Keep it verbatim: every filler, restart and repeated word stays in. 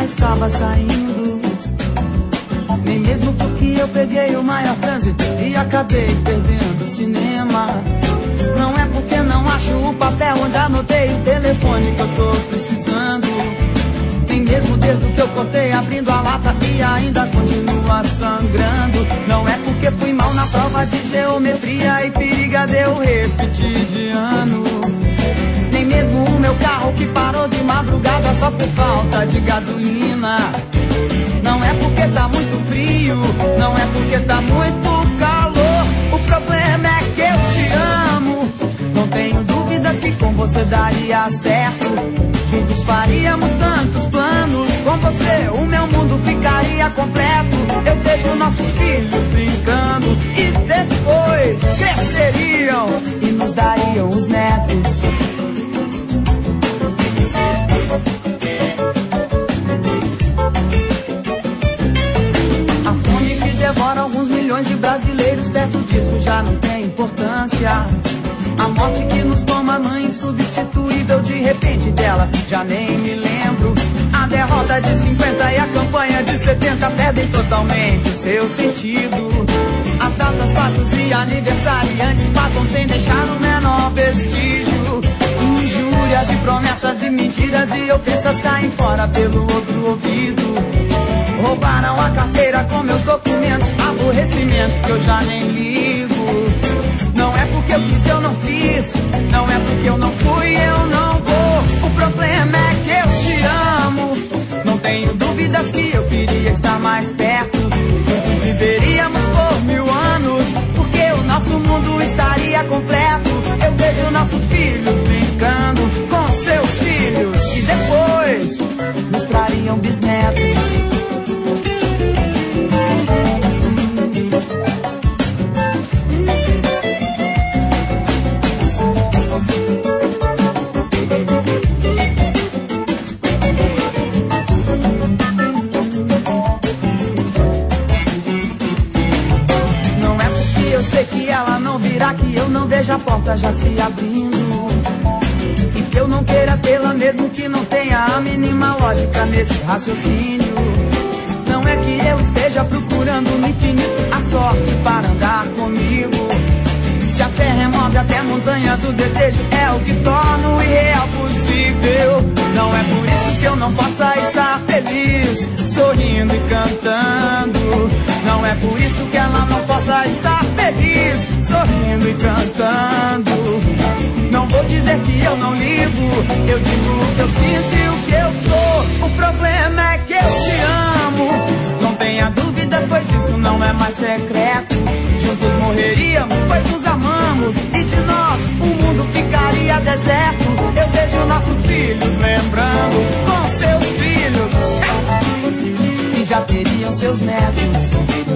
estava saindo. Nem mesmo porque eu peguei o maior trânsito e acabei perdendo o cinema. Não é porque não acho o papel onde anotei o telefone que eu tô precisando. Nem mesmo o dedo que eu cortei abrindo a lata e ainda continua sangrando. Não é porque fui mal na prova de geometria e periga deu repetir de ano. Nem mesmo o meu carro que parou de madrugada só por falta de gasolina. Não é porque tá muito frio, não é porque tá muito calor. O problema é que eu te amo. Não tenho dúvidas que com você daria certo. Juntos faríamos tantos planos. Com você o meu mundo ficaria completo. Eu vejo nossos filhos brincando e depois cresceriam e nos dariam os netos. A fome que devora alguns milhões de brasileiros, perto disso já não tem importância. A morte que nos toma, mãe insubstituível, de repente dela já nem me lembro. A derrota de cinquenta e a campanha de setenta perdem totalmente seu sentido. As datas, fatos e aniversariantes passam sem deixar o menor vestígio. Injúrias e promessas e mentiras e ofensas caem fora pelo outro ouvido. Roubaram a carteira com meus documentos, aborrecimentos que eu já nem ligo. Não é porque eu quis, eu não fiz. Não é porque eu não fui, eu não vou. O problema é que eu te amo. Não tenho dúvidas que eu queria estar mais perto. Juntos viveríamos por mil anos, porque o nosso mundo estaria completo. Eu vejo nossos filhos brincando com seus filhos e depois nos trariam bisnetos. Que eu não veja a porta já se abrindo e que eu não queira tê-la mesmo que não tenha a mínima lógica nesse raciocínio. Não é que eu esteja procurando no infinito a sorte para andar comigo. Se a terra remove até montanhas, o desejo é o que torna o irreal possível. Não é por isso que eu não possa estar feliz, sorrindo e cantando. Não é por isso que ela não possa estar feliz, sorrindo e cantando. Não vou dizer que eu não ligo, eu digo o que eu sinto e o que eu sou. O problema é que eu te amo. Não tenha dúvidas, pois isso não é mais secreto. Juntos morreríamos, pois nos amamos, e de nós o mundo ficaria deserto. Eu vejo nossos filhos lembrando com seus filhos que já teriam seus netos.